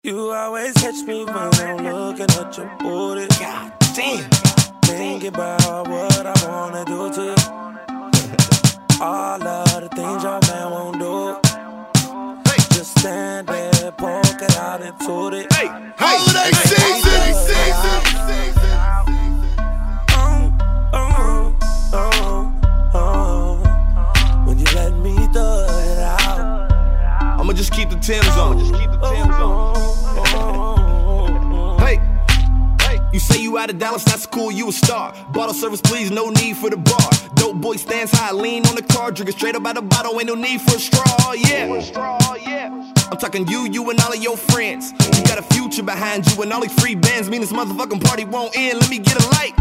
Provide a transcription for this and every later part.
You always catch me when I'm looking at your booty. God damn. Thinking about what I wanna do to you. All of the things your man won't do. Hey. Just stand there, poke it out and toot it. Hey, holiday season. When you let me thug it out, I'ma just keep the Timbs on. Hey, you say you out of Dallas, that's cool, you a star. Bottle service, please, no need for the bar. Dope boy stands high, lean on the car, drinking straight up out the bottle, ain't no need for a straw, yeah. I'm talking you and all of your friends. You got a future behind you and all these free bands mean this motherfucking party won't end. Let me get a light.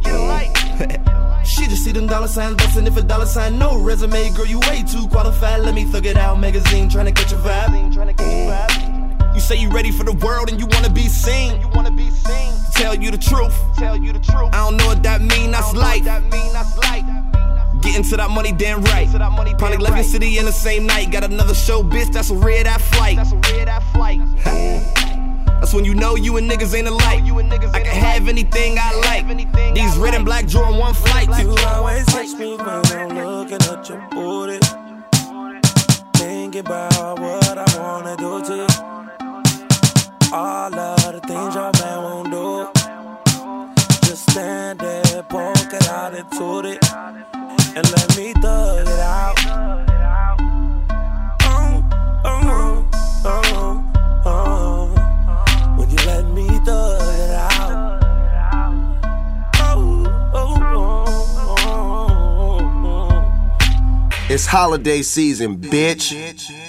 She just see them dollar signs bustin'. If a dollar sign, no resume, girl, you way too qualified. Let me thug it out, magazine, tryna catch a vibe. You say you ready for the world and you wanna be seen. Tell you the truth. I don't know what that mean, that's life. Getting to that money damn right. Probably left your city in the same night. Got another show, bitch, that's a red-eye flight. That's when you know you and niggas ain't alike. I can have anything I like. These red and black Jordan 1 flights. you always catch me when I'm looking at your booty. Thinking about what I wanna do to you. All of the things your man won't do. Just stand there, poke it out and toot it. And let me thug it out. When you let me thug it out. It's holiday season, bitch.